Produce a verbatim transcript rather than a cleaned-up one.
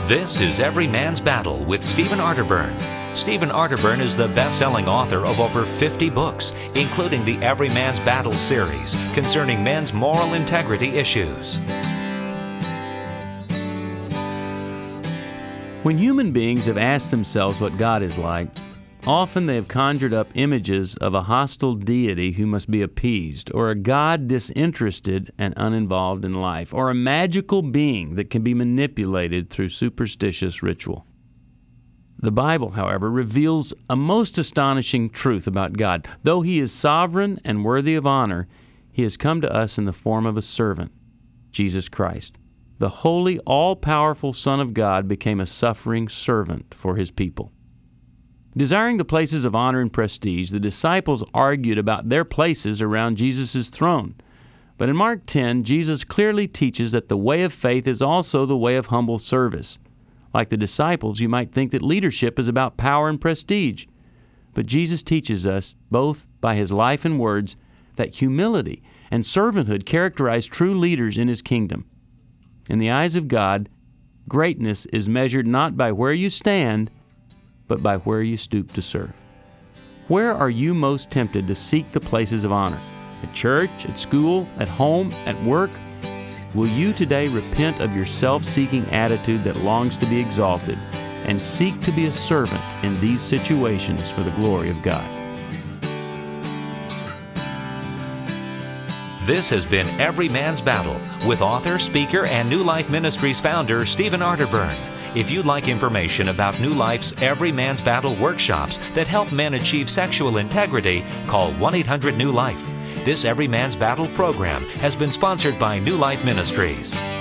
This is Every Man's Battle with Stephen Arterburn. Stephen Arterburn is the best-selling author of over fifty books, including the Every Man's Battle series concerning men's moral integrity issues. When human beings have asked themselves what God is like, often they have conjured up images of a hostile deity who must be appeased, or a God disinterested and uninvolved in life, or a magical being that can be manipulated through superstitious ritual. The Bible, however, reveals a most astonishing truth about God. Though He is sovereign and worthy of honor, He has come to us in the form of a servant, Jesus Christ. The holy, all-powerful Son of God became a suffering servant for His people. Desiring the places of honor and prestige, the disciples argued about their places around Jesus' throne. But in Mark ten, Jesus clearly teaches that the way of faith is also the way of humble service. Like the disciples, you might think that leadership is about power and prestige. But Jesus teaches us, both by His life and words, that humility and servanthood characterize true leaders in His kingdom. In the eyes of God, greatness is measured not by where you stand, but by where you stoop to serve. Where are you most tempted to seek the places of honor? At church, at school, at home, at work? Will you today repent of your self-seeking attitude that longs to be exalted and seek to be a servant in these situations for the glory of God? This has been Every Man's Battle with author, speaker, and New Life Ministries founder Stephen Arterburn. If you'd like information about New Life's Every Man's Battle workshops that help men achieve sexual integrity, call one eight hundred new life. This Every Man's Battle program has been sponsored by New Life Ministries.